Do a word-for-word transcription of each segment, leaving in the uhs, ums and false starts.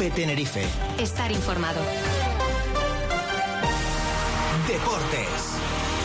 COPE Tenerife. Estar informado. Deportes.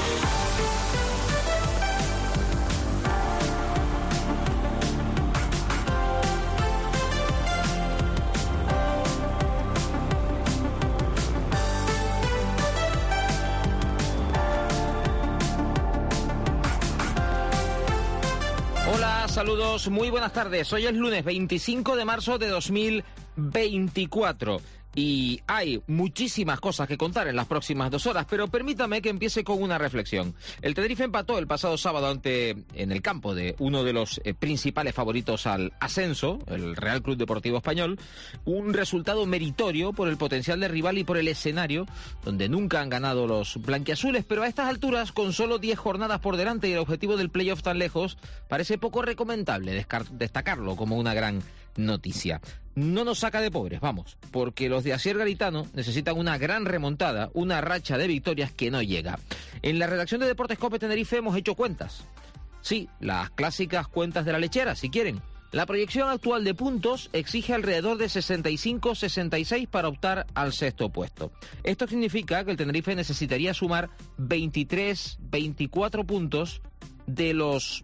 Saludos, muy buenas tardes. Hoy es lunes veinticinco de marzo de dos mil veinticuatro y hay muchísimas cosas que contar en las próximas dos horas, pero permítame que empiece con una reflexión. El Tenerife empató el pasado sábado ante, en el campo de uno de los eh, principales favoritos al ascenso, el Real Club Deportivo Español, un resultado meritorio por el potencial de rival y por el escenario, donde nunca han ganado los blanquiazules, pero a estas alturas, con solo diez jornadas por delante y el objetivo del playoff tan lejos, parece poco recomendable destacarlo como una gran noticia. No nos saca de pobres, vamos, porque los de Asier Garitano necesitan una gran remontada, una racha de victorias que no llega. En la redacción de Deportes COPE Tenerife hemos hecho cuentas. Sí, las clásicas cuentas de la lechera, si quieren. La proyección actual de puntos exige alrededor de sesenta y cinco sesenta y seis para optar al sexto puesto. Esto significa que el Tenerife necesitaría sumar veintitrés, veinticuatro puntos de los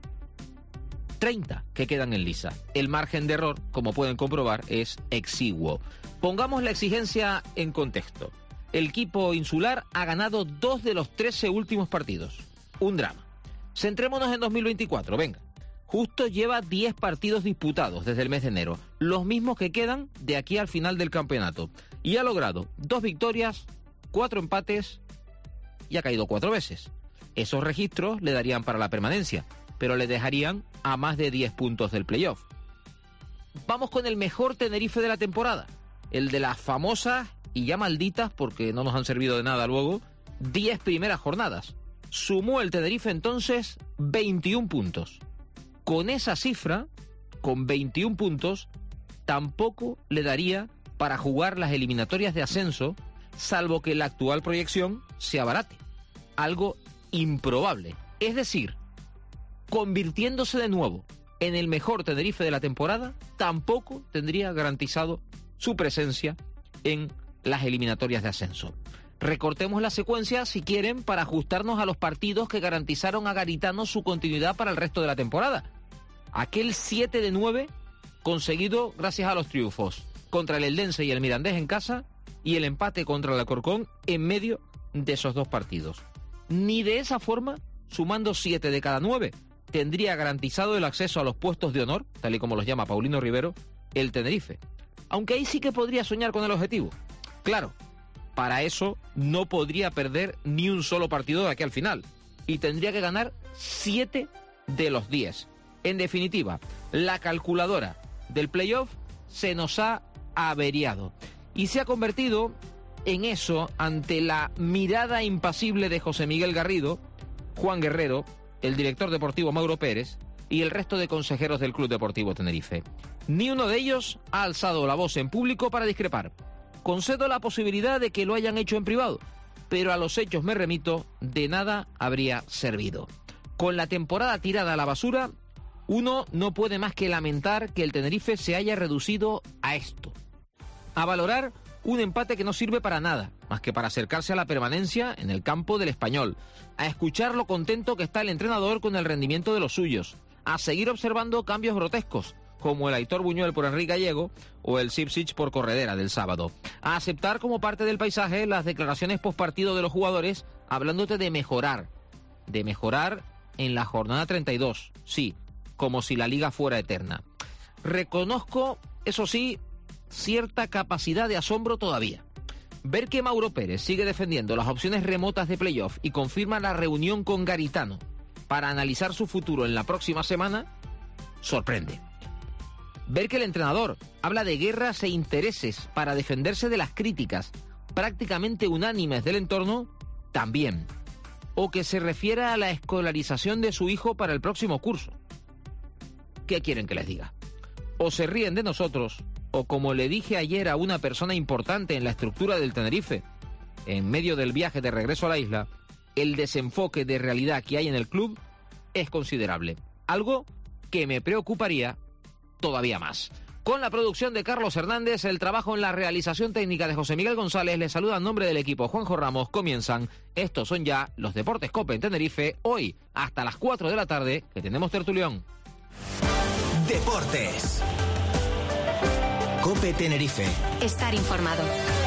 treinta que quedan en liza. El margen de error, como pueden comprobar, es exiguo. Pongamos la exigencia en contexto. El equipo insular ha ganado dos de los trece últimos partidos. Un drama. Centrémonos en dos mil veinticuatro, venga. Justo lleva diez partidos disputados desde el mes de enero, los mismos que quedan de aquí al final del campeonato. Y ha logrado dos victorias, cuatro empates y ha caído cuatro veces. Esos registros le darían para la permanencia, pero le dejarían a más de diez puntos del playoff. Vamos con el mejor Tenerife de la temporada, el de las famosas y ya malditas, porque no nos han servido de nada luego, diez primeras jornadas. Sumó el Tenerife entonces veintiún puntos. Con esa cifra, con veintiún puntos, tampoco le daría para jugar las eliminatorias de ascenso, salvo que la actual proyección se abarate. Algo improbable. Es decir, convirtiéndose de nuevo en el mejor Tenerife de la temporada, tampoco tendría garantizado su presencia en las eliminatorias de ascenso. Recortemos la secuencia, si quieren, para ajustarnos a los partidos que garantizaron a Garitano su continuidad para el resto de la temporada. Aquel siete de nueve conseguido gracias a los triunfos contra el Eldense y el Mirandés en casa y el empate contra el Alcorcón en medio de esos dos partidos. Ni de esa forma, sumando siete de cada nueve, tendría garantizado el acceso a los puestos de honor, tal y como los llama Paulino Rivero, el Tenerife. Aunque ahí sí que podría soñar con el objetivo. Claro, para eso no podría perder ni un solo partido de aquí al final. Y tendría que ganar siete de los diez. En definitiva, la calculadora del playoff se nos ha averiado. Y se ha convertido en eso ante la mirada impasible de José Miguel Garrido, Juan Guerrero, el director deportivo Mauro Pérez y el resto de consejeros del Club Deportivo Tenerife. Ni uno de ellos ha alzado la voz en público para discrepar. Concedo la posibilidad de que lo hayan hecho en privado, pero a los hechos me remito, de nada habría servido. Con la temporada tirada a la basura, uno no puede más que lamentar que el Tenerife se haya reducido a esto. A valorar un empate que no sirve para nada, más que para acercarse a la permanencia en el campo del Español, a escuchar lo contento que está el entrenador con el rendimiento de los suyos, a seguir observando cambios grotescos, como el Aitor Buñuel por Enrique Gallego o el Sipsic por Corredera del sábado, a aceptar como parte del paisaje las declaraciones postpartido de los jugadores hablándote de mejorar, de mejorar en la jornada treinta y dos, sí, como si la liga fuera eterna. Reconozco, eso sí, cierta capacidad de asombro todavía. Ver que Mauro Pérez sigue defendiendo las opciones remotas de playoff y confirma la reunión con Garitano para analizar su futuro en la próxima semana, sorprende. Ver que el entrenador habla de guerras e intereses para defenderse de las críticas prácticamente unánimes del entorno, también. O que se refiera a la escolarización de su hijo para el próximo curso. ¿Qué quieren que les diga? O se ríen de nosotros, o como le dije ayer a una persona importante en la estructura del Tenerife, en medio del viaje de regreso a la isla, el desenfoque de realidad que hay en el club es considerable. Algo que me preocuparía todavía más. Con la producción de Carlos Hernández, el trabajo en la realización técnica de José Miguel González, les saluda en nombre del equipo Juanjo Ramos. Comienzan, estos son ya los Deportes COPE en Tenerife, hoy hasta las cuatro de la tarde, que tenemos tertulión. Deportes. COPE Tenerife. Estar informado.